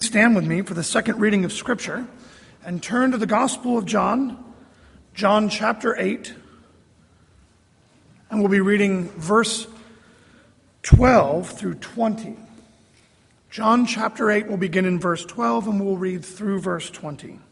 stand with me for the second reading of Scripture and turn to the Gospel of John, John chapter 8, and we'll be reading verse 12 through 20. John chapter 8 will begin in verse 12 and we'll read through verse 20.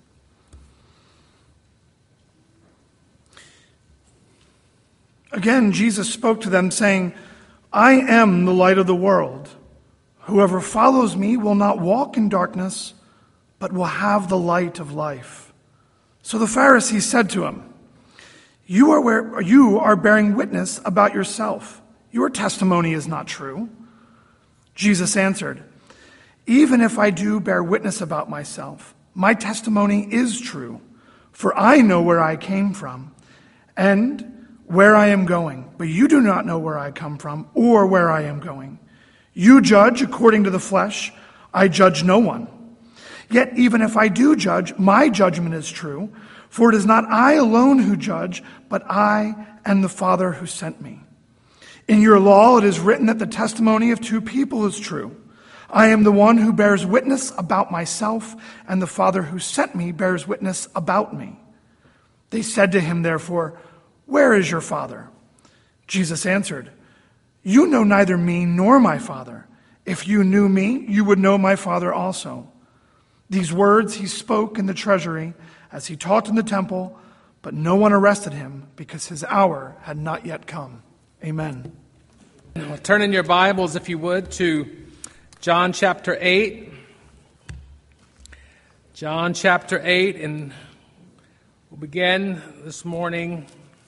Again, Jesus spoke to them, saying, I am the light of the world. Whoever follows me will not walk in darkness, but will have the light of life. So the Pharisees said to him, You are bearing witness about yourself. Your testimony is not true. Jesus answered, Even if I do bear witness about myself, my testimony is true, for I know where I came from and where I am going, but you do not know where I come from or where I am going. You judge according to the flesh. I judge no one. Yet even if I do judge, my judgment is true, for it is not I alone who judge, but I and the Father who sent me. In your law it is written that the testimony of two people is true. I am the one who bears witness about myself, and the Father who sent me bears witness about me. They said to him, therefore, Where is your Father? Jesus answered, You know neither me nor my Father. If you knew me, you would know my Father also. These words he spoke in the treasury as he taught in the temple, but no one arrested him because his hour had not yet come. Amen. Well, turn in your Bibles, if you would, to John chapter 8. John chapter 8, and we'll begin this morning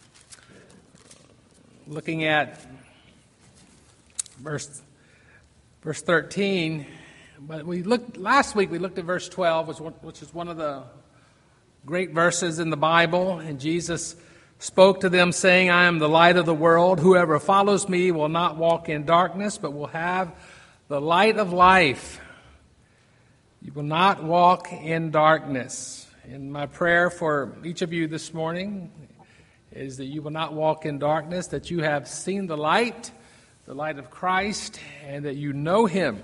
looking at verse 13. But last week we looked at verse 12, which is one of the great verses in the Bible, and Jesus spoke to them, saying, I am the light of the world. Whoever follows me will not walk in darkness, but will have the light of life. You will not walk in darkness. And my prayer for each of you this morning is that you will not walk in darkness, that you have seen the light of Christ, and that you know Him,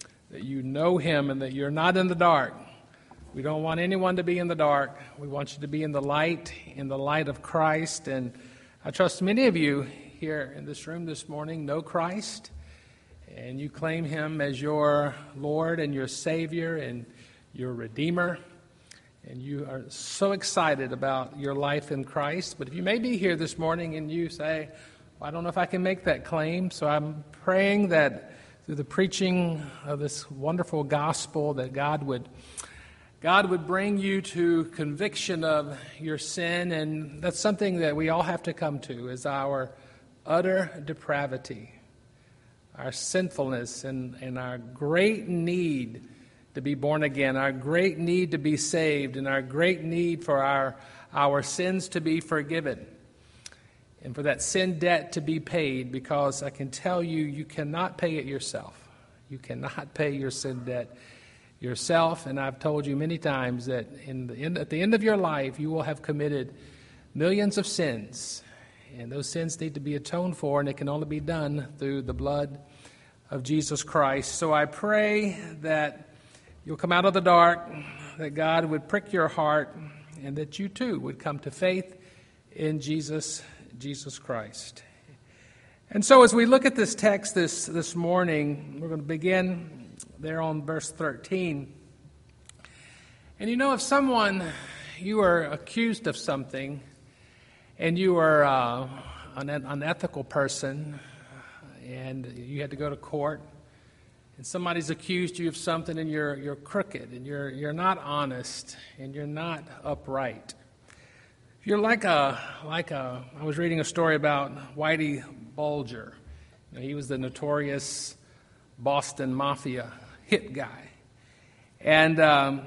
and that you're not in the dark. We don't want anyone to be in the dark. We want you to be in the light of Christ. And I trust many of you here in this room this morning know Christ, and you claim Him as your Lord and your Savior and your Redeemer. And you are so excited about your life in Christ. But if you may be here this morning and you say, I don't know if I can make that claim, so I'm praying that through the preaching of this wonderful gospel that God would bring you to conviction of your sin, and that's something that we all have to come to, is our utter depravity, our sinfulness, and our great need to be born again, our great need to be saved, and our great need for our sins to be forgiven, and for that sin debt to be paid, because I can tell you, you cannot pay it yourself. You cannot pay your sin debt yourself, and I've told you many times that at the end of your life, you will have committed millions of sins, and those sins need to be atoned for, and it can only be done through the blood of Jesus Christ. So I pray that you'll come out of the dark, that God would prick your heart, and that you too would come to faith in Jesus Christ. And so as we look at this text this morning, we're going to begin there on verse 13. And if you are accused of something, and you are an unethical person, and you had to go to court, and somebody's accused you of something, and you're crooked, and you're not honest, and you're not upright. You're like I was reading a story about Whitey Bulger. He was the notorious Boston Mafia hit guy. And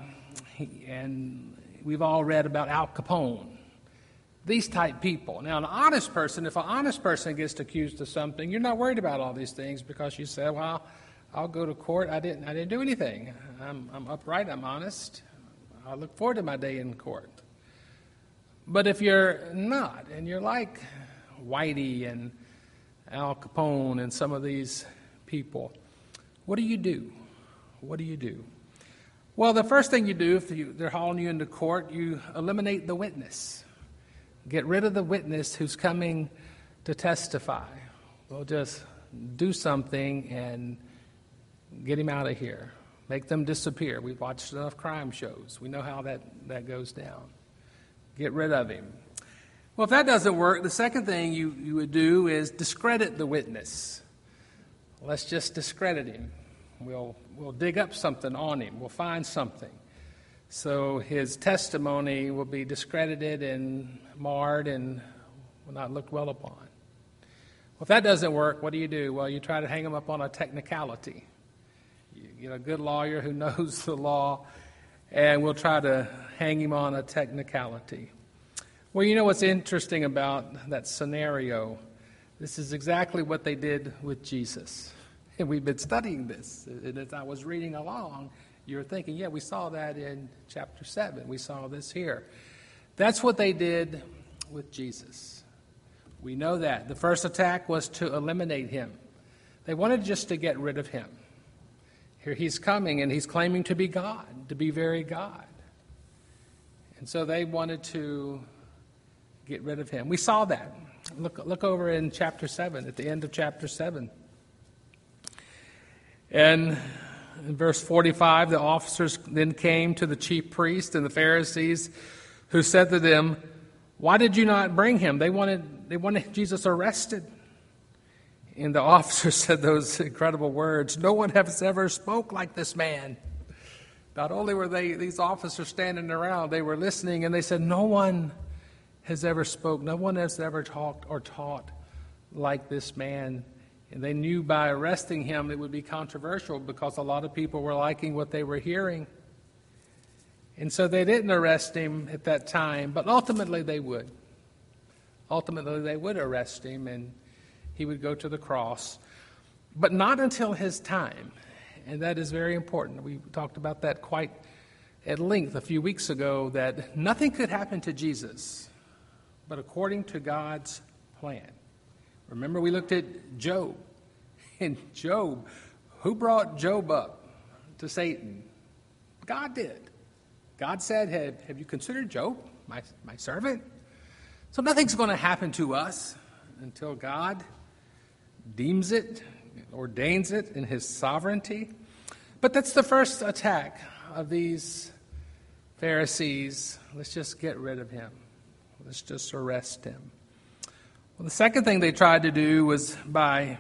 we've all read about Al Capone. These type people. Now, if an honest person gets accused of something, you're not worried about all these things because you say, well, I'll go to court. I didn't do anything. I'm upright. I'm honest. I look forward to my day in court. But if you're not, and you're like Whitey and Al Capone and some of these people, what do you do? What do you do? Well, the first thing you do if they're hauling you into court, you eliminate the witness. Get rid of the witness who's coming to testify. We'll just do something and get him out of here. Make them disappear. We've watched enough crime shows. We know how that goes down. Get rid of him. Well, if that doesn't work, the second thing you would do is discredit the witness. Let's just discredit him. We'll dig up something on him. We'll find something. So his testimony will be discredited and marred and will not look well upon. Well, if that doesn't work, what do? Well, you try to hang him up on a technicality. You get a good lawyer who knows the law, and we'll try to hang him on a technicality. Well, you know what's interesting about that scenario? This is exactly what they did with Jesus. And we've been studying this. And as I was reading along, you're thinking, yeah, we saw that in chapter 7. We saw this here. That's what they did with Jesus. We know that. The first attack was to eliminate him. They wanted just to get rid of him. Here he's coming, and he's claiming to be God, to be very God. And so they wanted to get rid of him. We saw that. Look over in chapter 7, at the end of chapter 7. And in verse 45, the officers then came to the chief priests and the Pharisees, who said to them, "Why did you not bring him?" They wanted Jesus arrested. And the officers said those incredible words, "No one has ever spoke like this man." Not only were these officers standing around, they were listening, and they said, "No one has ever spoke. No one has ever talked or taught like this man." And they knew by arresting him it would be controversial because a lot of people were liking what they were hearing. And so they didn't arrest him at that time, but ultimately they would. Ultimately they would arrest him and he would go to the cross. But not until his time. And that is very important. We talked about that quite at length a few weeks ago, that nothing could happen to Jesus but according to God's plan. Remember, we looked at Job. And Job, who brought Job up to Satan? God did. God said, have you considered Job, my servant? So nothing's going to happen to us until God deems it, ordains it in his sovereignty. But that's the first attack of these Pharisees. Let's just get rid of him. Let's just arrest him. Well, the second thing they tried to do was by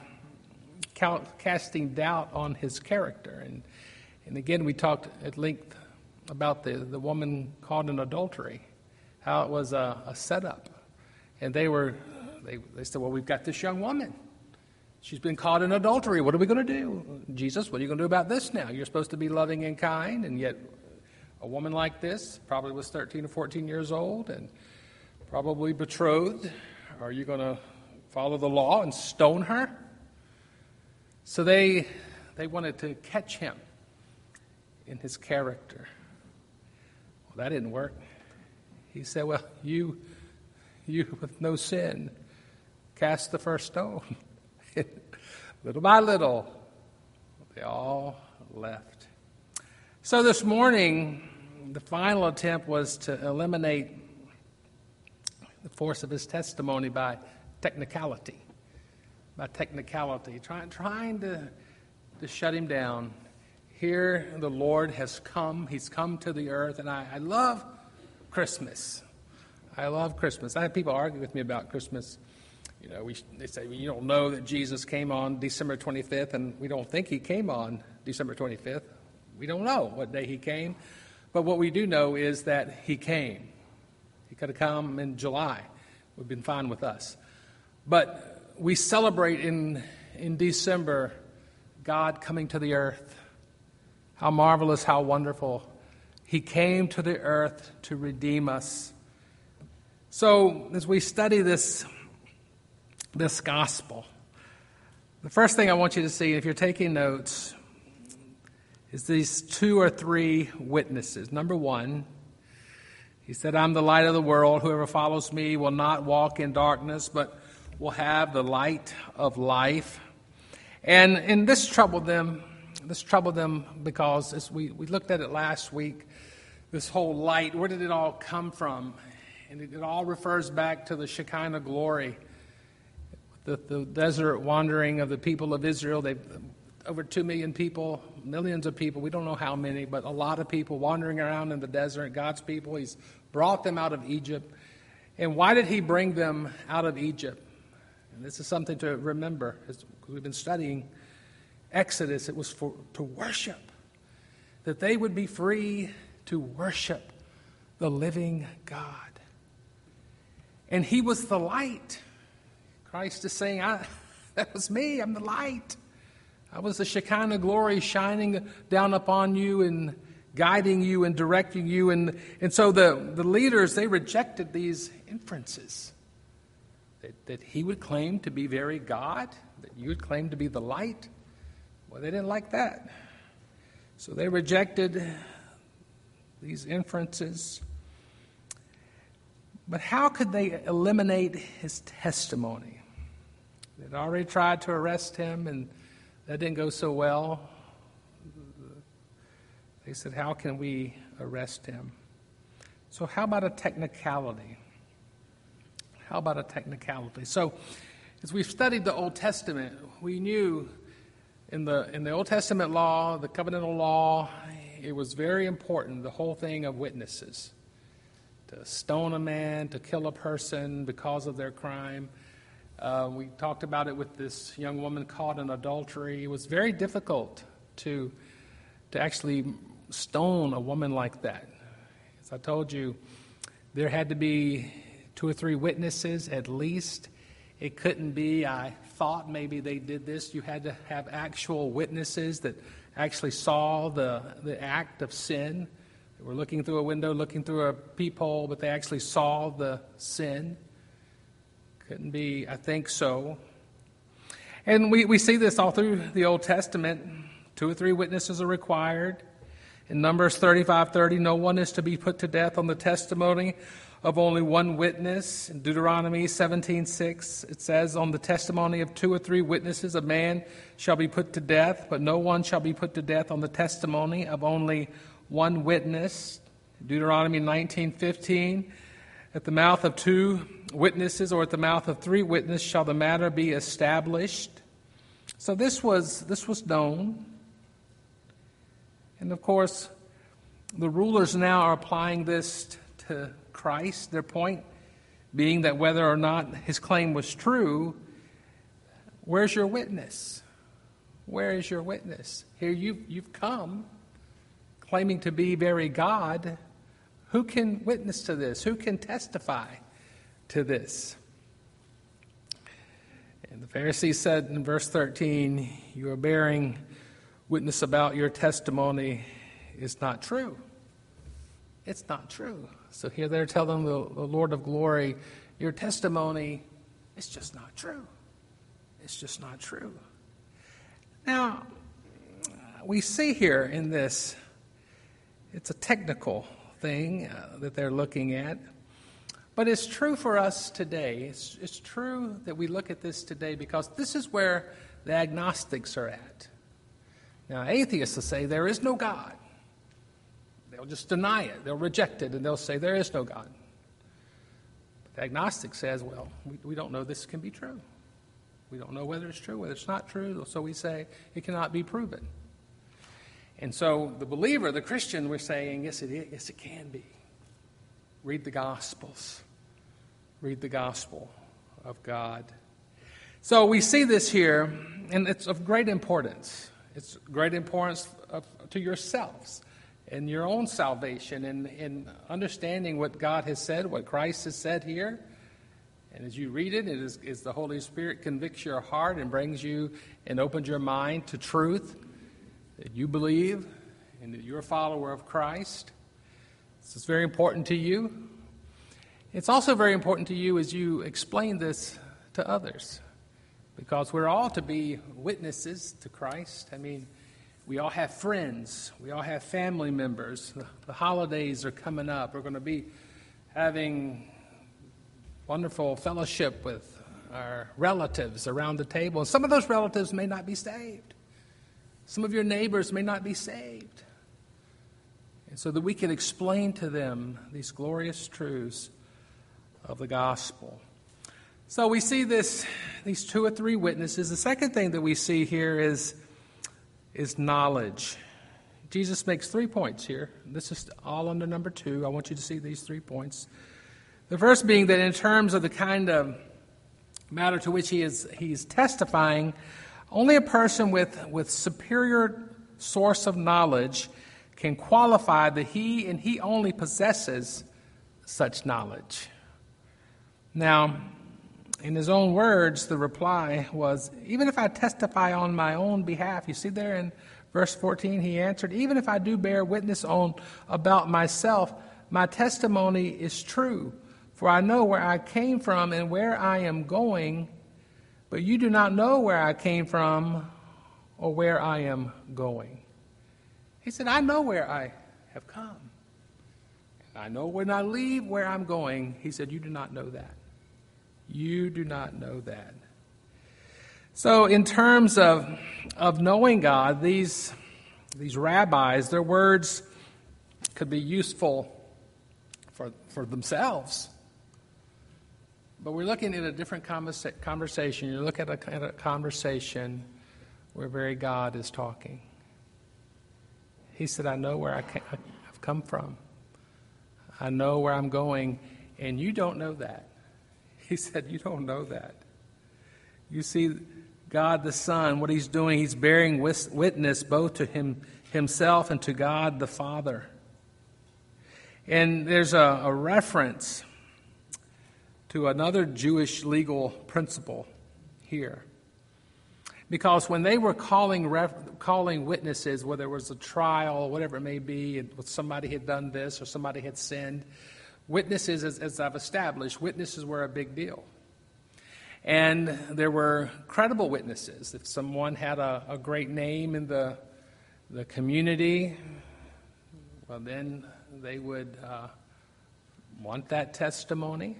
casting doubt on his character. And again, we talked at length about the woman caught in adultery, how it was a setup. And they said, well, we've got this young woman. She's been caught in adultery. What are we going to do? Jesus, what are you going to do about this now? You're supposed to be loving and kind, and yet a woman like this probably was 13 or 14 years old and probably betrothed. Are you going to follow the law and stone her? So they wanted to catch him in his character. Well, that didn't work. He said, well, you with no sin, cast the first stone. Little by little, they all left. So this morning, the final attempt was to eliminate the force of his testimony by technicality. Trying to shut him down. Here the Lord has come. He's come to the earth, and I love Christmas. I love Christmas. I have people argue with me about Christmas. You know, they say, well, you don't know that Jesus came on December 25th, and we don't think he came on December 25th. We don't know what day he came. But what we do know is that he came. He could have come in July. It would have been fine with us. But we celebrate in December God coming to the earth. How marvelous, how wonderful. He came to the earth to redeem us. So as we study this gospel, the first thing I want you to see, if you're taking notes, is these 2 or 3 witnesses. Number 1, he said, I'm the light of the world. Whoever follows me will not walk in darkness, but will have the light of life. And this troubled them. this troubled them because as we looked at it last week, this whole light, where did it all come from? And it all refers back to the Shekinah glory, the desert wandering of the people of Israel. They've over 2 million people, millions of people, we don't know how many, but a lot of people wandering around in the desert, God's people. He's brought them out of Egypt. And why did he bring them out of Egypt? And this is something to remember. As we've been studying Exodus, it was to worship, that they would be free to worship the living God. And he was the light. Christ is saying, that was me, I'm the light. I was the Shekinah glory shining down upon you and guiding you and directing you. And so the leaders, they rejected these inferences. That he would claim to be very God, that you would claim to be the light. Well, they didn't like that. So they rejected these inferences. But how could they eliminate his testimony? They'd already tried to arrest him, and that didn't go so well. They said, how can we arrest him? So how about a technicality? How about a technicality? So as we've studied the Old Testament, we knew in the Old Testament law, the covenantal law, it was very important, the whole thing of witnesses. To stone a man, to kill a person because of their crime. We talked about it with this young woman caught in adultery. It was very difficult to actually stone a woman like that. As I told you, there had to be 2 or 3 witnesses at least. It couldn't be, I thought maybe they did this. You had to have actual witnesses that actually saw the act of sin. They were looking through a window, looking through a peephole, but they actually saw the sin. Couldn't be, I think so. And we see this all through the Old Testament. 2 or 3 witnesses are required. In Numbers 35:30, no one is to be put to death on the testimony of only one witness. In Deuteronomy 17:6, it says, on the testimony of 2 or 3 witnesses, a man shall be put to death, but no one shall be put to death on the testimony of only one witness. Deuteronomy 19:15, at the mouth of 2 witnesses or at the mouth of 3 witnesses shall the matter be established. So this was known. And of course, the rulers now are applying this to Christ. Their point being that whether or not his claim was true, where's your witness? Where is your witness? Here you've come claiming to be very God. Who can witness to this? Who can testify to this? And the Pharisees said in verse 13, you are bearing witness about your testimony is not true. It's not true. So here they're telling the Lord of glory, your testimony is just not true. It's just not true. Now, we see here in this, it's a technical thing that they're looking at. But it's true for us today. It's true that we look at this today because this is where the agnostics are at. Now, atheists will say there is no God. They'll just deny it. They'll reject it, and they'll say there is no God. But the agnostic says, well, we don't know this can be true. We don't know whether it's true, whether it's not true, so we say it cannot be proven. And so the believer, the Christian, we're saying, yes, it is. Yes, it can be. Read the Gospels. Read the Gospel of God. So we see this here, and it's of great importance. It's great importance to yourselves and your own salvation and in understanding what God has said, what Christ has said here. And as you read it, is the Holy Spirit convicts your heart and brings you and opens your mind to truth that you believe and that you're a follower of Christ. This is very important to you. It's also very important to you as you explain this to others, because we're all to be witnesses to Christ. I mean, we all have friends. We all have family members. The holidays are coming up. We're going to be having wonderful fellowship with our relatives around the table. And some of those relatives may not be saved. Some of your neighbors may not be saved. And so that we can explain to them these glorious truths of the gospel. So we see these 2 or 3 witnesses. The second thing that we see here is knowledge. Jesus makes 3 points here. This is all under number 2. I want you to see these 3 points. The first being that in terms of the kind of matter to which he's testifying, only a person with superior source of knowledge can qualify that he and he only possesses such knowledge. Now, in his own words, the reply was, even if I testify on my own behalf, you see there in verse 14, he answered, even if I do bear witness about myself, my testimony is true, for I know where I came from and where I am going, but you do not know where I came from or where I am going. He said, I know where I have come. I know when I leave where I'm going. He said, you do not know that. You do not know that. So in terms of knowing God, these rabbis, their words could be useful for themselves. But we're looking at a different conversation. You look at a conversation where very God is talking. He said, I know where I've come from. I know where I'm going, and you don't know that. He said, you don't know that. You see, God the Son, what he's doing, he's bearing witness both to himself and to God the Father. And there's a reference to another Jewish legal principle here. Because when they were calling witnesses, whether it was a trial or whatever it may be, somebody had done this or somebody had sinned, witnesses, as I've established, witnesses were a big deal. And there were credible witnesses. If someone had a great name in the community, well, then they would want that testimony.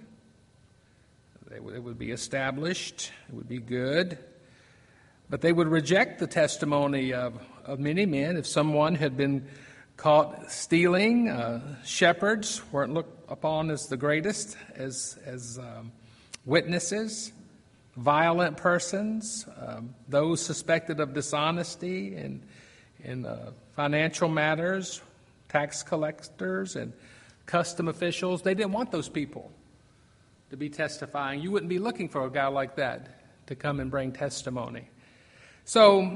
It would be established. It would be good. But they would reject the testimony of many men. If someone had been caught stealing, shepherds weren't looked upon as the greatest, as witnesses. Violent persons, those suspected of dishonesty in financial matters, tax collectors and custom officials, they didn't want those people to be testifying. You wouldn't be looking for a guy like that to come and bring testimony. So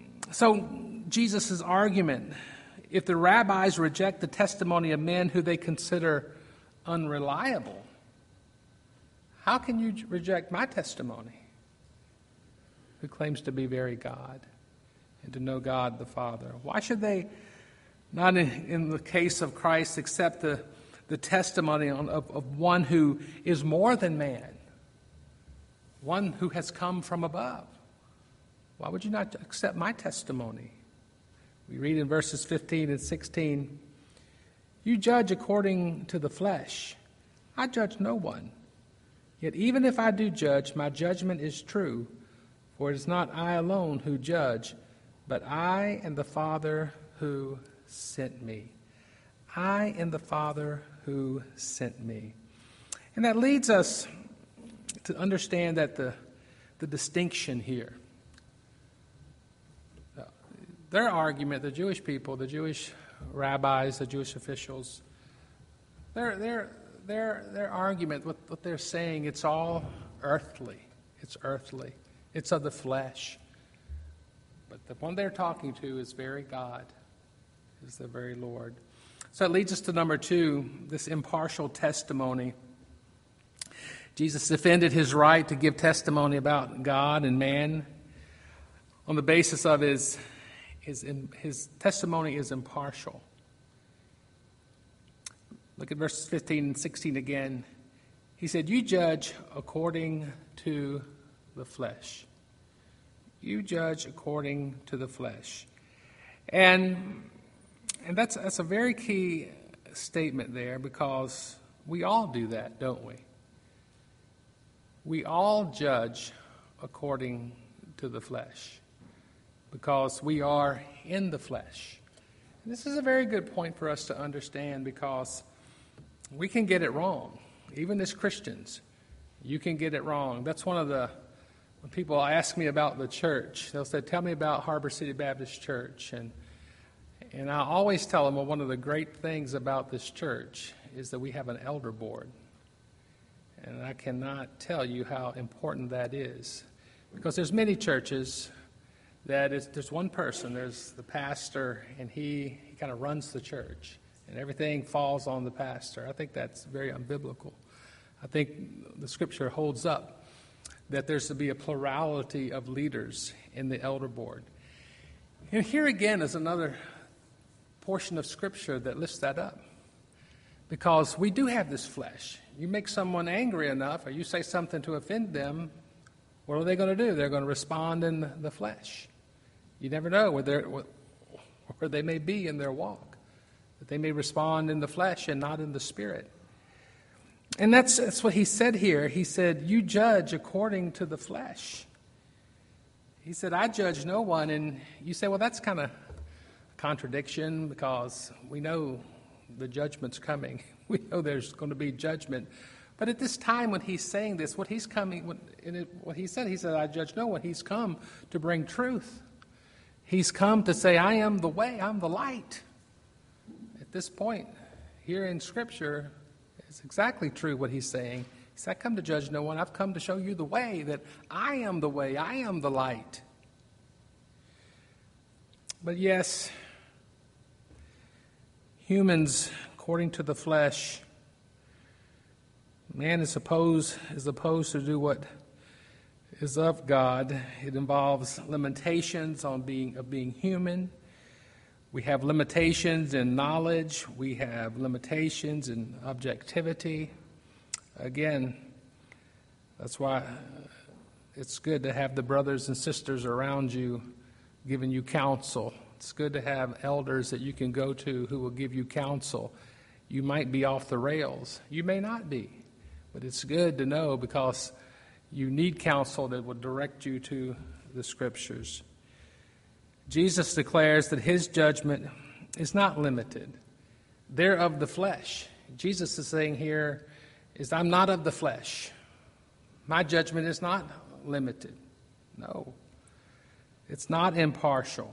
Jesus' argument, if the rabbis reject the testimony of men who they consider unreliable, how can you reject my testimony, who claims to be very God and to know God the Father? Why should they not, in the case of Christ, accept the testimony of one who is more than man, one who has come from above? Why would you not accept my testimony? We read in verses 15 and 16, you judge according to the flesh. I judge no one. Yet even if I do judge, my judgment is true, for it is not I alone who judge, but I and the Father who sent me. I and the Father who sent me. And that leads us to understand that the distinction here. Their argument, the Jewish people, the Jewish rabbis, the Jewish officials, their argument, what they're saying, it's all earthly. It's earthly. It's of the flesh. But the one they're talking to is very God, is the very Lord. So it leads us to number 2, this impartial testimony. Jesus defended his right to give testimony about God and man on the basis of his testimony is impartial. Look at verses 15 and 16 again. He said, you judge according to the flesh. You judge according to the flesh. And that's a very key statement there, because we all do that, don't we? We all judge according to the flesh. because we are in the flesh. And this is a very good point for us to understand because we can get it wrong. Even as Christians, you can get it wrong. That's one of the, when people ask me about the church, they'll say, tell me about Harbor City Baptist Church. And I always tell them, well, one of the great things about this church is that we have an elder board. And I cannot tell you how important that is. Because there's many churches that there's one person, there's the pastor, and he kind of runs the church. And everything falls on the pastor. I think that's very unbiblical. I think the scripture holds up that there's to be a plurality of leaders in the elder board. And here again is another portion of scripture that lifts that up. Because we do have this flesh. You make someone angry enough, or you say something to offend them, what are they going to do? They're going to respond in the flesh. You never know where they may be in their walk. That they may respond in the flesh and not in the spirit. And that's what he said here. He said, you judge according to the flesh. He said, I judge no one. And you say, well, that's kind of a contradiction because we know the judgment's coming. We know there's going to be judgment. But at this time when he's saying this, what he said, I judge no one. He's come to bring truth. He's come to say, I am the way, I'm the light. At this point, here in Scripture, it's exactly true what he's saying. He said, I come to judge no one. I've come to show you the way, that I am the way, I am the light. But yes, humans, according to the flesh, man is opposed to do what is of God. It involves limitations of being human. We have limitations in knowledge. We have limitations in objectivity. Again, that's why it's good to have the brothers and sisters around you giving you counsel. It's good to have elders that you can go to who will give you counsel. You might be off the rails. You may not be. But it's good to know because you need counsel that will direct you to the Scriptures. Jesus declares that his judgment is not limited. They're of the flesh. Jesus is saying here is, I'm not of the flesh. My judgment is not limited. No. It's not impartial.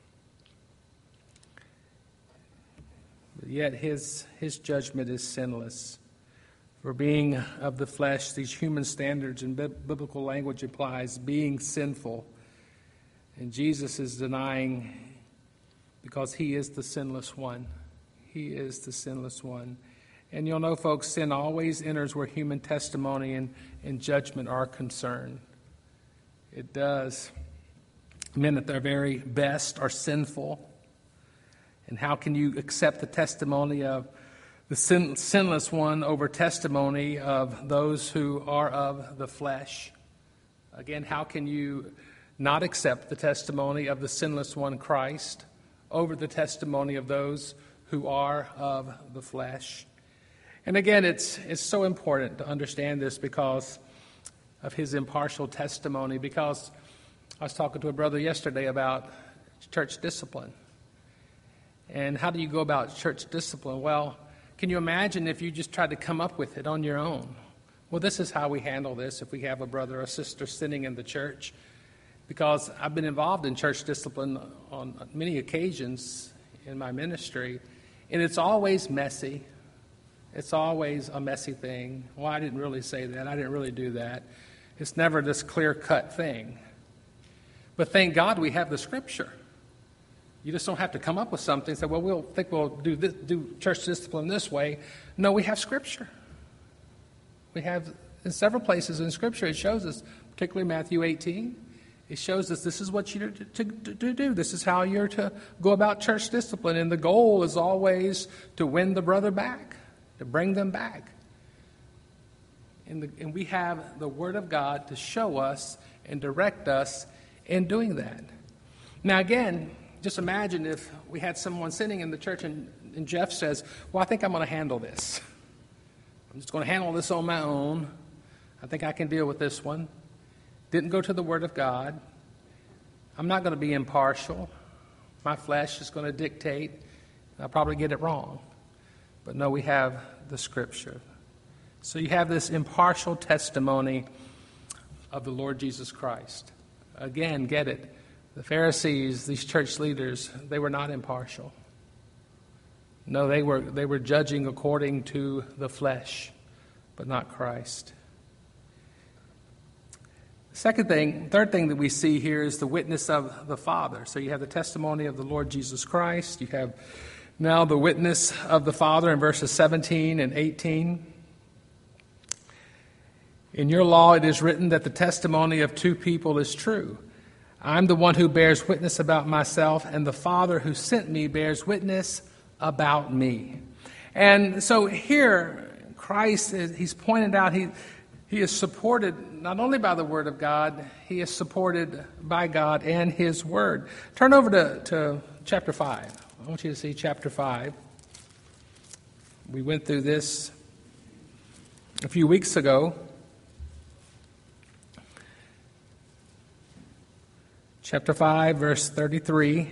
But yet his judgment is sinless. For being of the flesh, these human standards and biblical language applies being sinful. And Jesus is denying because he is the sinless one. He is the sinless one. And you'll know, folks, sin always enters where human testimony and judgment are concerned. It does. Men at their very best are sinful. And how can you accept the testimony of the sinless one over testimony of those who are of the flesh? Again, how can you not accept the testimony of the sinless one, Christ, over the testimony of those who are of the flesh? And again, it's so important to understand this because of his impartial testimony, because I was talking to a brother yesterday about church discipline. And how do you go about church discipline? Well, can you imagine if you just tried to come up with it on your own? Well, this is how we handle this if we have a brother or sister sitting in the church. Because I've been involved in church discipline on many occasions in my ministry, and it's always messy. It's always a messy thing. Well, I didn't really say that. I didn't really do that. It's never this clear-cut thing. But thank God we have the Scripture. You just don't have to come up with something and say, well, we'll do church discipline this way. No, we have Scripture. We have, in several places in Scripture, it shows us, particularly Matthew 18, it shows us this is what you're to do. This is how you're to go about church discipline. And the goal is always to win the brother back, to bring them back. And we have the Word of God to show us and direct us in doing that. Now, again, just imagine if we had someone sitting in the church and Jeff says, well, I think I'm going to handle this. I'm just going to handle this on my own. I think I can deal with this one. Didn't go to the Word of God. I'm not going to be impartial. My flesh is going to dictate. I'll probably get it wrong. But no, we have the Scripture. So you have this impartial testimony of the Lord Jesus Christ. Again, get it. The Pharisees, these church leaders, they were not impartial. No, they were judging according to the flesh, but not Christ. Third thing that we see here is the witness of the Father. So you have the testimony of the Lord Jesus Christ. You have now the witness of the Father in verses 17 and 18. In your law it is written that the testimony of two people is true. I'm the one who bears witness about myself, and the Father who sent me bears witness about me. And so here, Christ, he's pointed out he is supported not only by the Word of God, he is supported by God and His Word. Turn over to chapter 5. I want you to see chapter 5. We went through this a few weeks ago. Chapter 5, verse 33.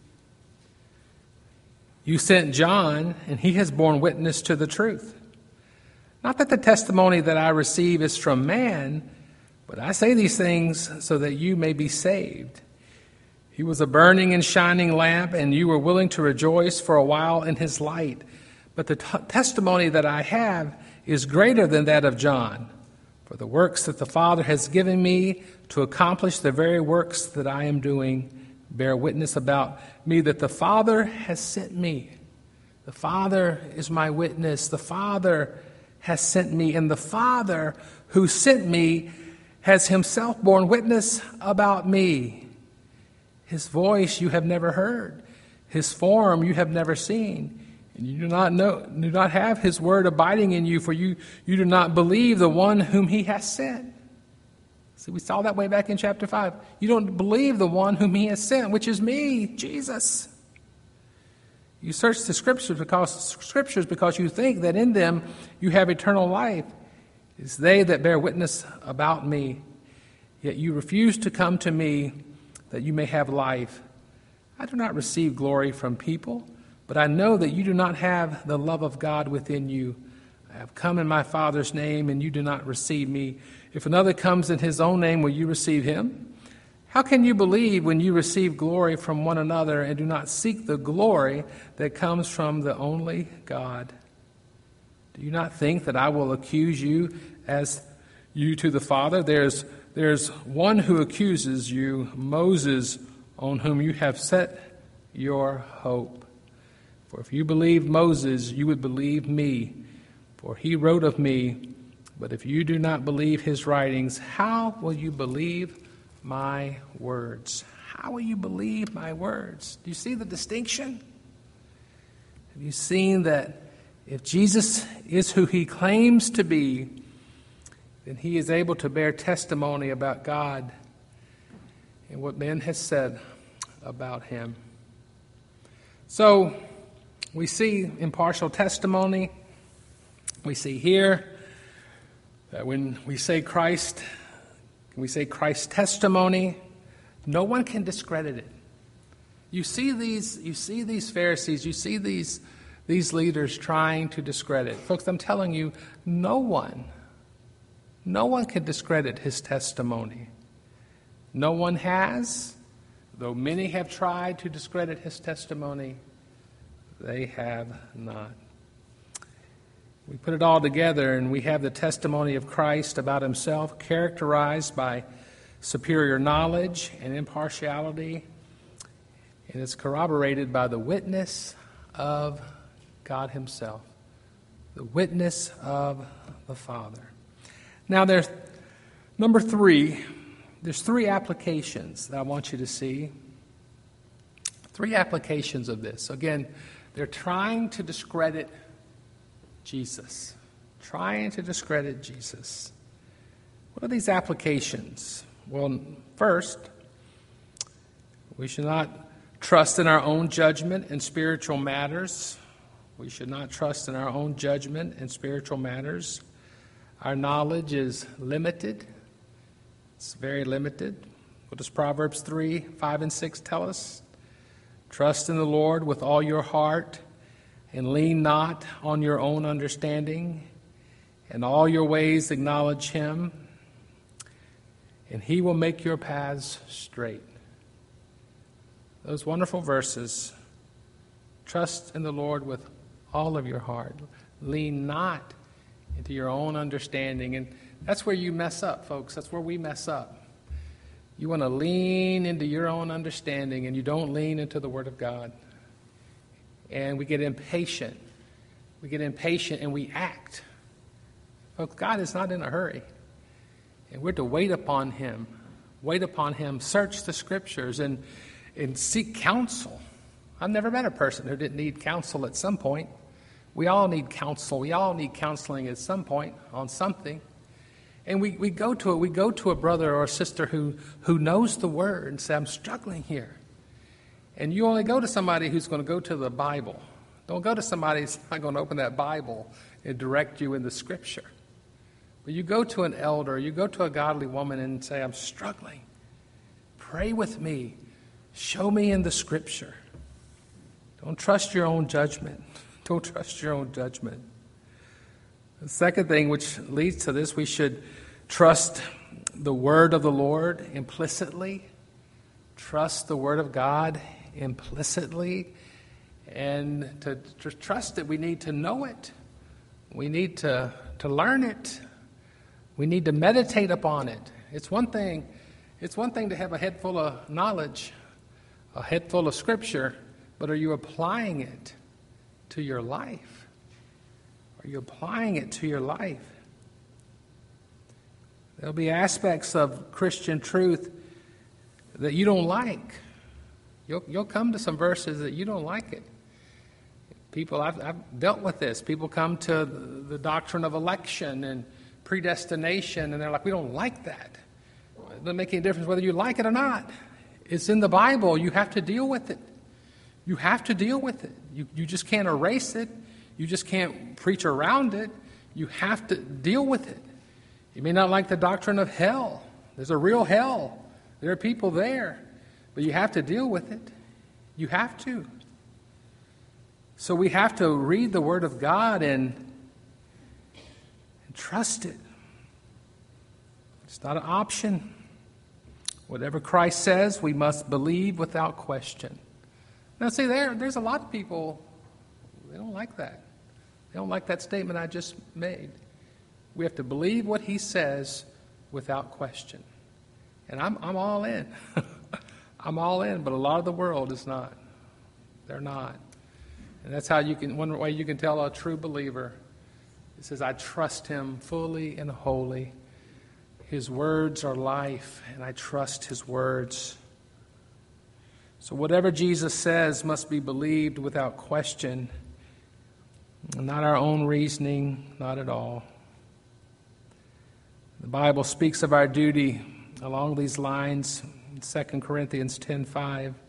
You sent John, and he has borne witness to the truth. Not that the testimony that I receive is from man, but I say these things so that you may be saved. He was a burning and shining lamp, and you were willing to rejoice for a while in his light. But the testimony that I have is greater than that of John. For the works that the Father has given me to accomplish the very works that I am doing bear witness about me that the Father has sent me. The Father is my witness. The Father has sent me, and the Father who sent me has himself borne witness about me. His voice you have never heard. His form you have never seen. And you do not have his word abiding in you, for you do not believe the one whom he has sent. See, we saw that way back in chapter 5. You don't believe the one whom he has sent, which is me, Jesus. You search the scriptures because you think that in them you have eternal life. It's they that bear witness about me. Yet you refuse to come to me that you may have life. I do not receive glory from people, but I know that you do not have the love of God within you. I have come in my Father's name, and you do not receive me. If another comes in his own name, will you receive him? How can you believe when you receive glory from one another and do not seek the glory that comes from the only God? Do you not think that I will accuse you as you to the Father? There's one who accuses you, Moses, on whom you have set your hope. For if you believed Moses, you would believe me, for he wrote of me. But if you do not believe his writings, how will you believe my words? How will you believe my words? Do you see the distinction? Have you seen that if Jesus is who he claims to be, then he is able to bear testimony about God and what man has said about him? So we see impartial testimony. We see here that when we say Christ's testimony, no one can discredit it. You see these Pharisees, you see these leaders trying to discredit. Folks, I'm telling you, no one can discredit his testimony. No one has, though many have tried to discredit his testimony, they have not. We put it all together, and we have the testimony of Christ about himself, characterized by superior knowledge and impartiality, and it's corroborated by the witness of God himself, the witness of the Father. Now, there's number 3. There's 3 applications that I want you to see. 3 applications of this. Again, they're trying to discredit Jesus. Trying to discredit Jesus. What are these applications? Well, first, we should not trust in our own judgment in spiritual matters. We should not trust in our own judgment in spiritual matters. Our knowledge is limited. It's very limited. What does Proverbs 3, 5, and 6 tell us? Trust in the Lord with all your heart, and lean not on your own understanding. In all your ways acknowledge him, and he will make your paths straight. Those wonderful verses. Trust in the Lord with all of your heart. Lean not into your own understanding. And that's where you mess up, folks. That's where we mess up. You want to lean into your own understanding, and you don't lean into the Word of God. And we get impatient. We get impatient and we act. Folks, God is not in a hurry. And we're to wait upon him. Wait upon him. Search the Scriptures and seek counsel. I've never met a person who didn't need counsel at some point. We all need counsel. We all need counseling at some point on something. And we go to it. We go to a brother or a sister who knows the Word and say, I'm struggling here. And you only go to somebody who's going to go to the Bible. Don't go to somebody who's not going to open that Bible and direct you in the Scripture. But you go to an elder, you go to a godly woman and say, I'm struggling. Pray with me. Show me in the Scripture. Don't trust your own judgment. Don't trust your own judgment. The second thing which leads to this, we should trust the Word of the Lord implicitly. Trust the Word of God implicitly. And to trust it, we need to know it. We need to learn it. We need to meditate upon it. It's one thing to have a head full of knowledge, a head full of Scripture, but are you applying it to your life? Are you applying it to your life? There'll be aspects of Christian truth that you don't like. You'll come to some verses that you don't like it. People, I've dealt with this. People come to the doctrine of election and predestination, and they're like, we don't like that. It doesn't make any difference whether you like it or not. It's in the Bible. You have to deal with it. You have to deal with it. You just can't erase it. You just can't preach around it. You have to deal with it. You may not like the doctrine of hell. There's a real hell. There are people there. But you have to deal with it. You have to. So we have to read the Word of God and trust it. It's not an option. Whatever Christ says, we must believe without question. Now, see, there's a lot of people, they don't like that. They don't like that statement I just made. We have to believe what he says without question. And I'm all in. I'm all in, but a lot of the world is not. They're not. And that's how one way you can tell a true believer. It says, I trust him fully and wholly. His words are life, and I trust his words. So whatever Jesus says must be believed without question. Not our own reasoning, not at all. The Bible speaks of our duty along these lines in 2 Corinthians 10:5. It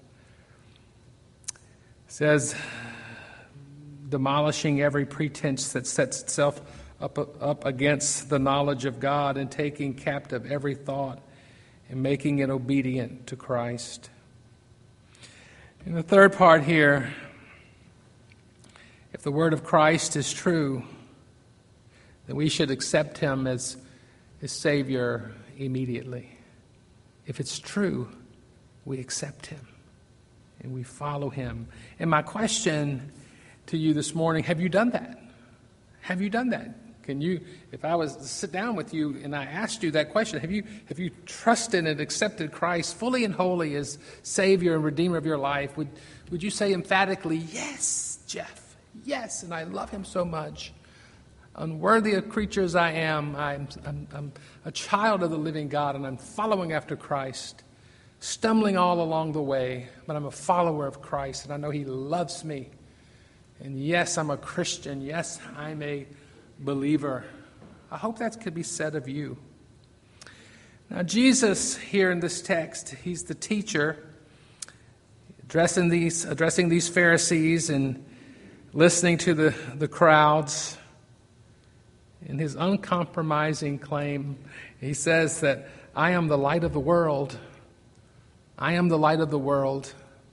says, demolishing every pretense that sets itself up against the knowledge of God, and taking captive every thought and making it obedient to Christ. And the third part here, if the word of Christ is true, then we should accept him as his Savior immediately. If it's true, we accept him and we follow him. And my question to you this morning, have you done that? Have you done that? Can you, if I was to sit down with you and I asked you that question, have you trusted and accepted Christ fully and wholly as Savior and Redeemer of your life? Would you say emphatically, yes, Jeff, yes, and I love him so much. Unworthy of creature as I am, I'm a child of the living God, and I'm following after Christ, stumbling all along the way, but I'm a follower of Christ, and I know he loves me. And yes, I'm a Christian. Yes, I'm a believer. I hope that could be said of you. Now, Jesus here in this text, he's the teacher, addressing these Pharisees and listening to the crowds. In his uncompromising claim, he says that I am the light of the world. I am the light of the world.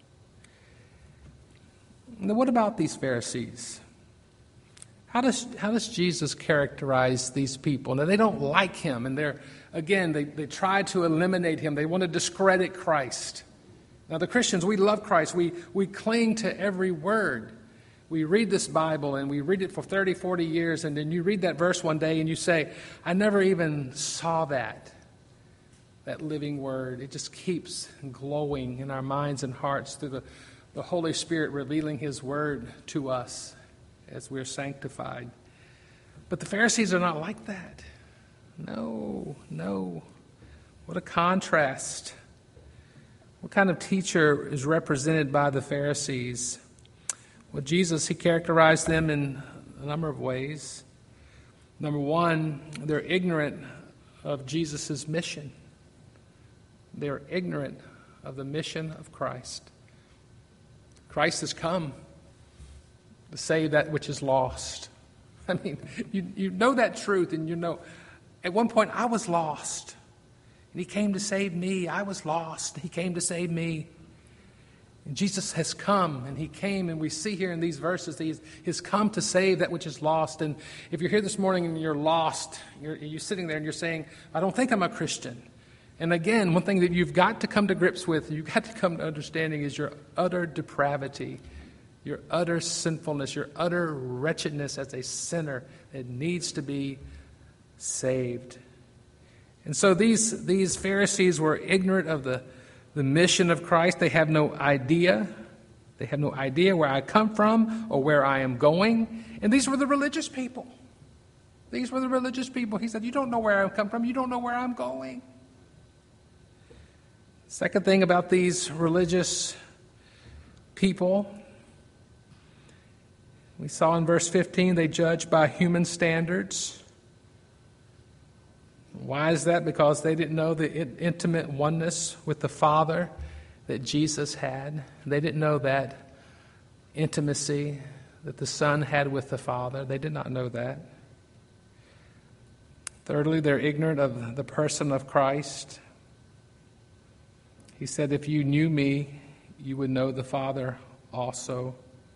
Now, what about these Pharisees? How does Jesus characterize these people? Now, they don't like him, and they try to eliminate him. They want to discredit Christ. Now, the Christians, we love Christ. We cling to every word. We read this Bible, and we read it for 30, 40 years, and then you read that verse one day, and you say, I never even saw that living word. It just keeps glowing in our minds and hearts through the Holy Spirit revealing his word to us as we're sanctified. But the Pharisees are not like that. No. What a contrast. What kind of teacher is represented by the Pharisees? Well, Jesus, he characterized them in a number of ways. Number one, they're ignorant of Jesus' mission. They're ignorant of the mission of Christ. Christ has come to save that which is lost. I mean, you know that truth, and you know, at one point I was lost, and he came to save me. I was lost. He came to save me. And Jesus has come, and he came, and we see here in these verses that he's come to save that which is lost. And if you're here this morning and you're lost, you're sitting there and you're saying, I don't think I'm a Christian. And again, one thing that you've got to come to grips with, you've got to come to understanding is your utter depravity, your utter sinfulness, your utter wretchedness as a sinner that needs to be saved. And so these Pharisees were ignorant of the mission of Christ. They have no idea. They have no idea where I come from or where I am going. And these were the religious people. These were the religious people. He said, you don't know where I come from. You don't know where I'm going. Second thing about these religious people, we saw in verse 15, they judge by human standards. Why is that? Because they didn't know the intimate oneness with the Father that Jesus had. They didn't know that intimacy that the Son had with the Father. They did not know that. Thirdly, they're ignorant of the person of Christ. He said, if you knew me, you would know the Father also.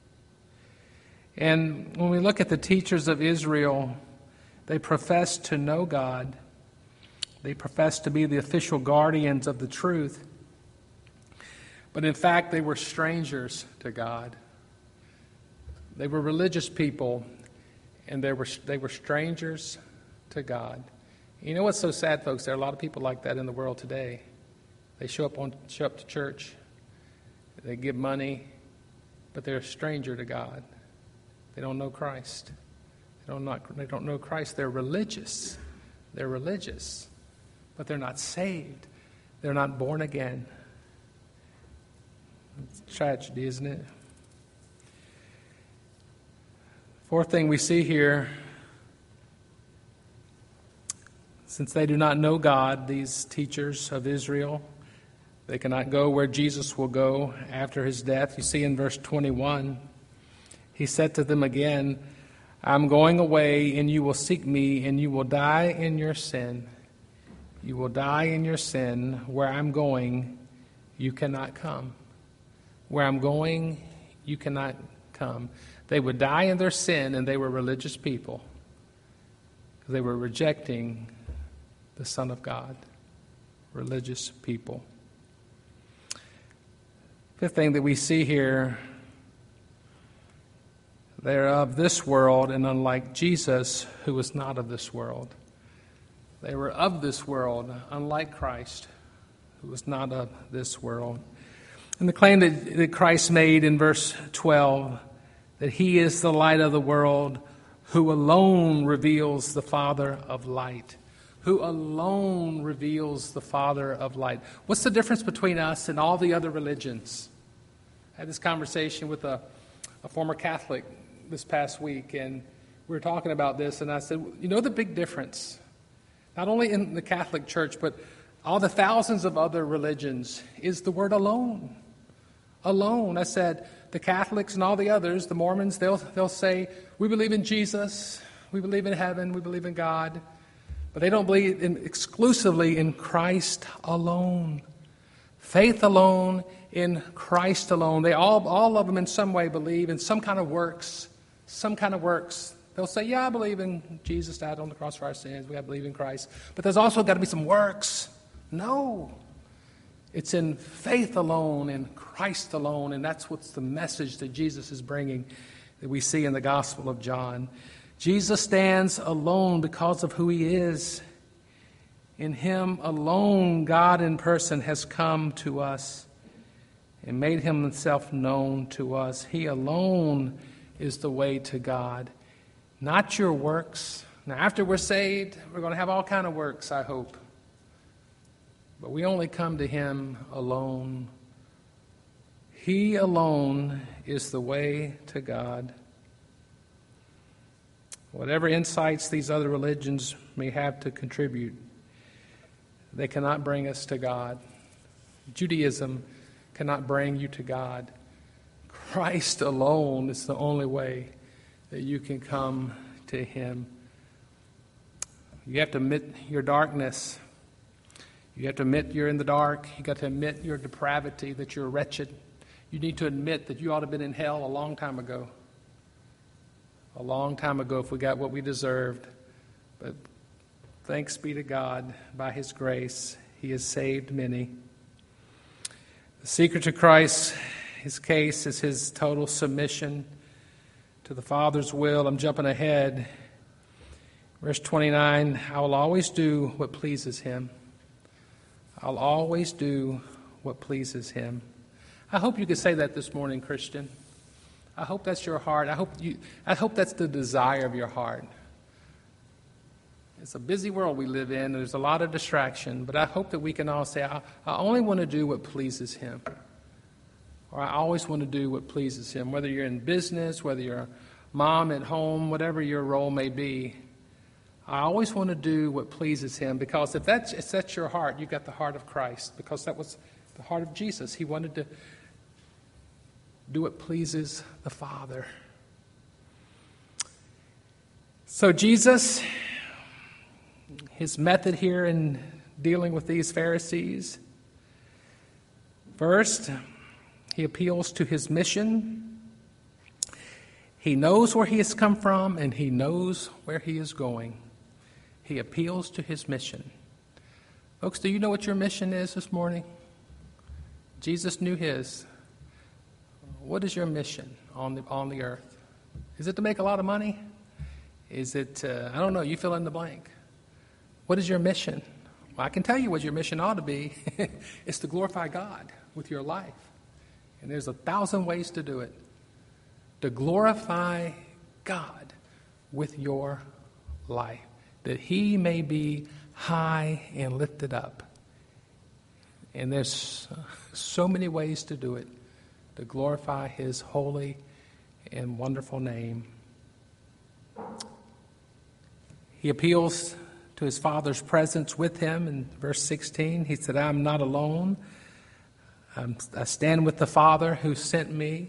And when we look at the teachers of Israel, they profess to know God. They profess to be the official guardians of the truth. But in fact, they were strangers to God. They were religious people, and they were strangers to God. You know what's so sad, folks? There are a lot of people like that in the world today. They show up to church, they give money, but they're a stranger to God. They don't know Christ. They don't know Christ. They're religious. They're religious, but they're not saved. They're not born again. It's a tragedy, isn't it? Fourth thing we see here, since they do not know God, these teachers of Israel, they cannot go where Jesus will go after his death. You see in verse 21, he said to them again, I'm going away, and you will seek me, and you will die in your sin. You will die in your sin. Where I'm going, you cannot come. Where I'm going, you cannot come. They would die in their sin, and they were religious people. They were rejecting the Son of God. Religious people. Fifth thing that we see here, they're of this world, and unlike Jesus, who was not of this world. They were of this world, unlike Christ, who was not of this world. And the claim that Christ made in verse 12, that he is the light of the world, who alone reveals the Father of light. Who alone reveals the Father of light. What's the difference between us and all the other religions? I had this conversation with a former Catholic this past week, and we were talking about this, and I said, you know the big difference? Not only in the Catholic Church, but all the thousands of other religions, is the word alone. Alone. I said, the Catholics and all the others, the Mormons, they'll say, we believe in Jesus, we believe in heaven, we believe in God. But they don't believe exclusively in Christ alone. Faith alone in Christ alone. They all of them in some way believe in some kind of works. Some kind of works. They'll say, yeah, I believe in Jesus died on the cross for our sins. We have to believe in Christ. But there's also got to be some works. No. It's in faith alone, in Christ alone. And that's what's the message that Jesus is bringing that we see in the Gospel of John. Jesus stands alone because of who he is. In him alone, God in person has come to us and made himself known to us. He alone is the way to God, not your works. Now, after we're saved, we're going to have all kinds of works, I hope. But we only come to him alone. He alone is the way to God. Whatever insights these other religions may have to contribute, they cannot bring us to God. Judaism cannot bring you to God. Christ alone is the only way that you can come to him. You have to admit your darkness. You have to admit you're in the dark. You got to admit your depravity, that you're wretched. You need to admit that you ought to have been in hell a long time ago. A long time ago if we got what we deserved. But thanks be to God, by his grace, he has saved many. The secret to Christ, his case, is his total submission to the Father's will. I'm jumping ahead. Verse 29, I will always do what pleases him. I'll always do what pleases him. I hope you could say that this morning, Christian. I hope that's your heart. I hope that's the desire of your heart. It's a busy world we live in. There's a lot of distraction. But I hope that we can all say, I only want to do what pleases him. Or I always want to do what pleases him. Whether you're in business, whether you're a mom at home, whatever your role may be, I always want to do what pleases him. Because if that's your heart, you've got the heart of Christ. Because that was the heart of Jesus. He wanted to do what pleases the Father. So Jesus, his method here in dealing with these Pharisees, first, he appeals to his mission. He knows where he has come from and he knows where he is going. He appeals to his mission. Folks, do you know what your mission is this morning? Jesus knew his. What is your mission on the earth? Is it to make a lot of money? Is it, I don't know, you fill in the blank. What is your mission? Well, I can tell you what your mission ought to be. It's to glorify God with your life. And there's 1,000 ways to do it. To glorify God with your life, that he may be high and lifted up. And there's so many ways to do it, to glorify his holy and wonderful name. He appeals to his Father's presence with him in verse 16. He said, I'm not alone. I stand with the Father who sent me.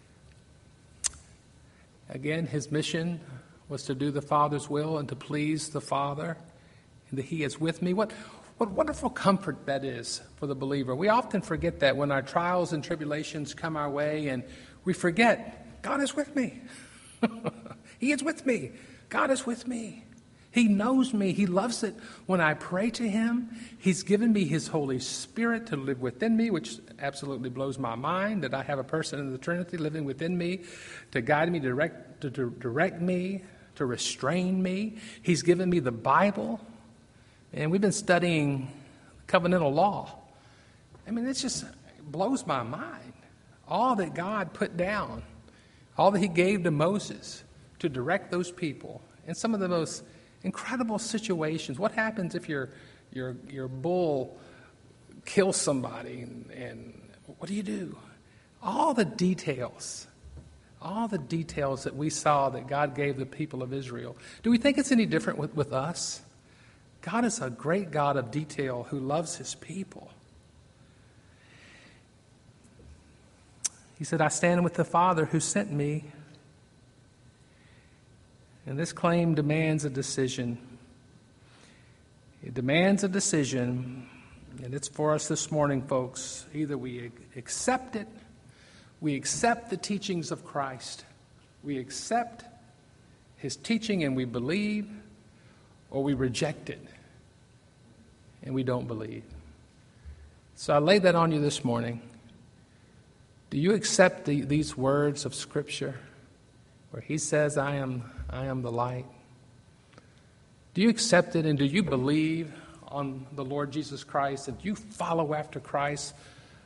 Again, his mission was to do the Father's will and to please the Father, and that he is with me. What wonderful comfort that is for the believer. We often forget that when our trials and tribulations come our way, and we forget, God is with me. He is with me. God is with me. He knows me. He loves it when I pray to him. He's given me his Holy Spirit to live within me, which absolutely blows my mind that I have a person in the Trinity living within me to guide me, to direct me, to restrain me. He's given me the Bible. And we've been studying covenantal law. I mean, it just blows my mind. All that God put down, all that he gave to Moses to direct those people in some of the most incredible situations. What happens if your bull kills somebody, and what do you do? All the details that we saw that God gave the people of Israel. Do we think it's any different with us? God is a great God of detail who loves his people. He said, I stand with the Father who sent me. And this claim demands a decision. It demands a decision. And it's for us this morning, folks. Either we accept it, we accept the teachings of Christ, we accept his teaching and we believe, or we reject it and we don't believe. So I lay that on you this morning. Do you accept these words of Scripture where he says, I am the light? Do you accept it, and do you believe on the Lord Jesus Christ, and do you follow after Christ?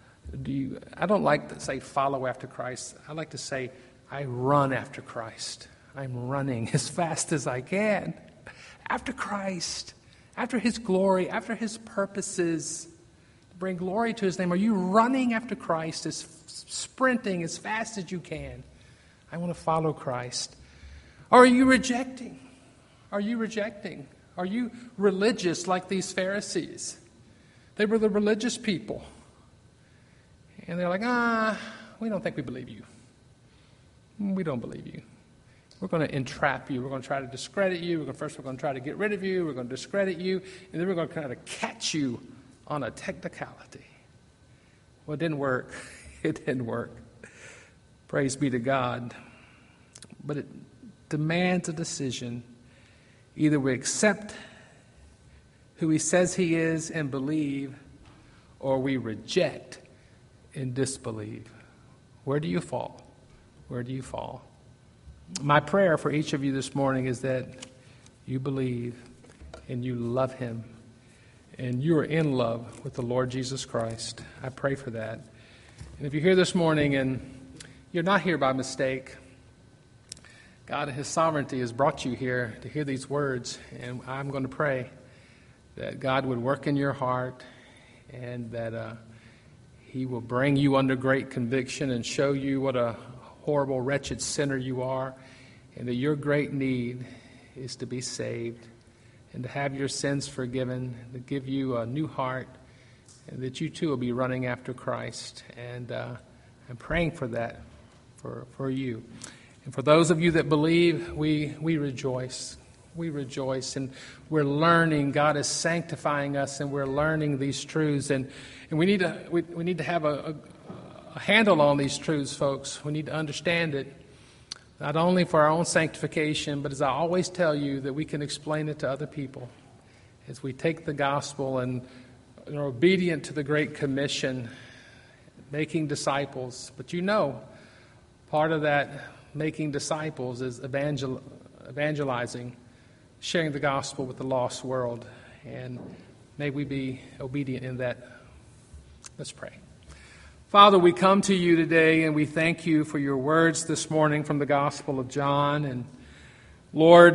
I don't like to say follow after Christ. I like to say I run after Christ. I'm running as fast as I can after Christ, after his glory, after his purposes, to bring glory to his name. Are you running after Christ, sprinting as fast as you can? I want to follow Christ. Or are you rejecting? Are you rejecting? Are you religious like these Pharisees? They were the religious people. And they're like, we don't think we believe you. We don't believe you. We're going to entrap you. We're going to try to discredit you. We're going to try to get rid of you. We're going to discredit you. And then we're going to try to catch you on a technicality. Well, it didn't work. It didn't work. Praise be to God. But it demands a decision. Either we accept who he says he is and believe, or we reject and disbelieve. Where do you fall? Where do you fall? My prayer for each of you this morning is that you believe and you love him and you are in love with the Lord Jesus Christ. I pray for that. And if you're here this morning and you're not here by mistake, God in his sovereignty has brought you here to hear these words, and I'm going to pray that God would work in your heart and that he will bring you under great conviction and show you what a horrible, wretched sinner you are, and that your great need is to be saved and to have your sins forgiven, to give you a new heart, and that you too will be running after Christ. And I'm praying for that for you. And for those of you that believe, we rejoice. We rejoice, and we're learning. God is sanctifying us, and we're learning these truths. And we need to have a handle on these truths, folks. We need to understand it, not only for our own sanctification, but as I always tell you, that we can explain it to other people. As we take the gospel and are obedient to the Great Commission, making disciples. But part of that making disciples is evangelizing, sharing the gospel with the lost world. And may we be obedient in that. Let's pray. Father, we come to you today and we thank you for your words this morning from the Gospel of John. And Lord,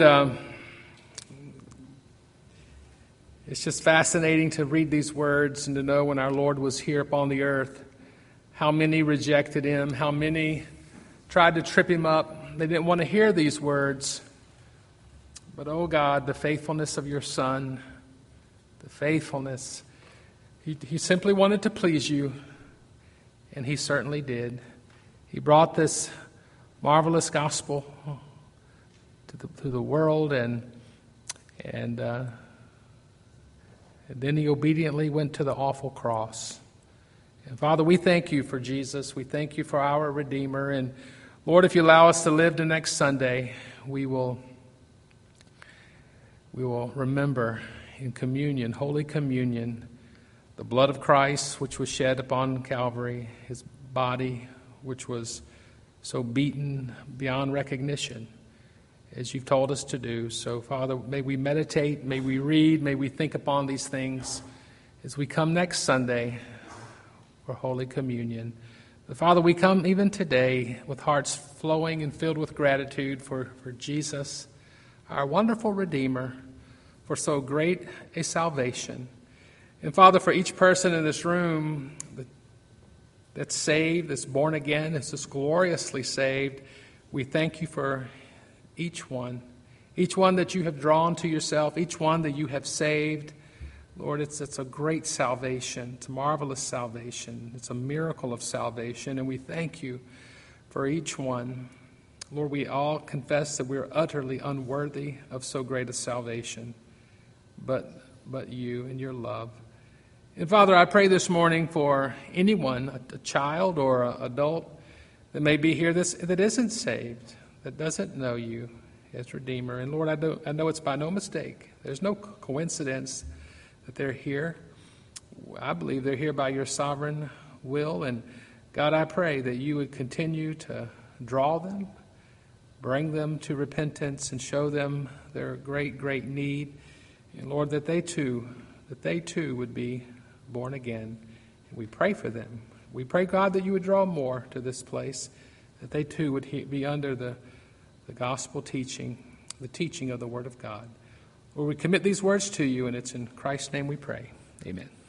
it's just fascinating to read these words and to know when our Lord was here upon the earth, how many rejected him, how many tried to trip him up. They didn't want to hear these words. But, oh God, the faithfulness of your Son, the faithfulness. He simply wanted to please you, and he certainly did. He brought this marvelous gospel to the world, and then he obediently went to the awful cross. And Father, we thank you for Jesus. We thank you for our Redeemer. And Lord, if you allow us to live the next Sunday, we will remember in communion, Holy Communion, the blood of Christ which was shed upon Calvary, his body which was so beaten beyond recognition, as you've told us to do. So, Father, may we meditate, may we read, may we think upon these things as we come next Sunday for Holy Communion. But Father, we come even today with hearts flowing and filled with gratitude for Jesus, our wonderful Redeemer, for so great a salvation. And Father, for each person in this room that's saved, that's born again, that's just gloriously saved, we thank you for each one that you have drawn to yourself, each one that you have saved. Lord, it's a great salvation. It's a marvelous salvation. It's a miracle of salvation, and we thank you for each one. Lord, we all confess that we're utterly unworthy of so great a salvation, but you and your love. And Father, I pray this morning for anyone, a child or an adult that may be here that isn't saved, that doesn't know you as Redeemer. And Lord, I know it's by no mistake. There's no coincidence that they're here. I believe they're here by your sovereign will. And God, I pray that you would continue to draw them, bring them to repentance, and show them their great, great need. And Lord, that they too would be born again. And we pray for them. We pray, God, that you would draw more to this place, that they too would be under the gospel teaching, the teaching of the Word of God. Lord, we commit these words to you, and it's in Christ's name we pray. Amen.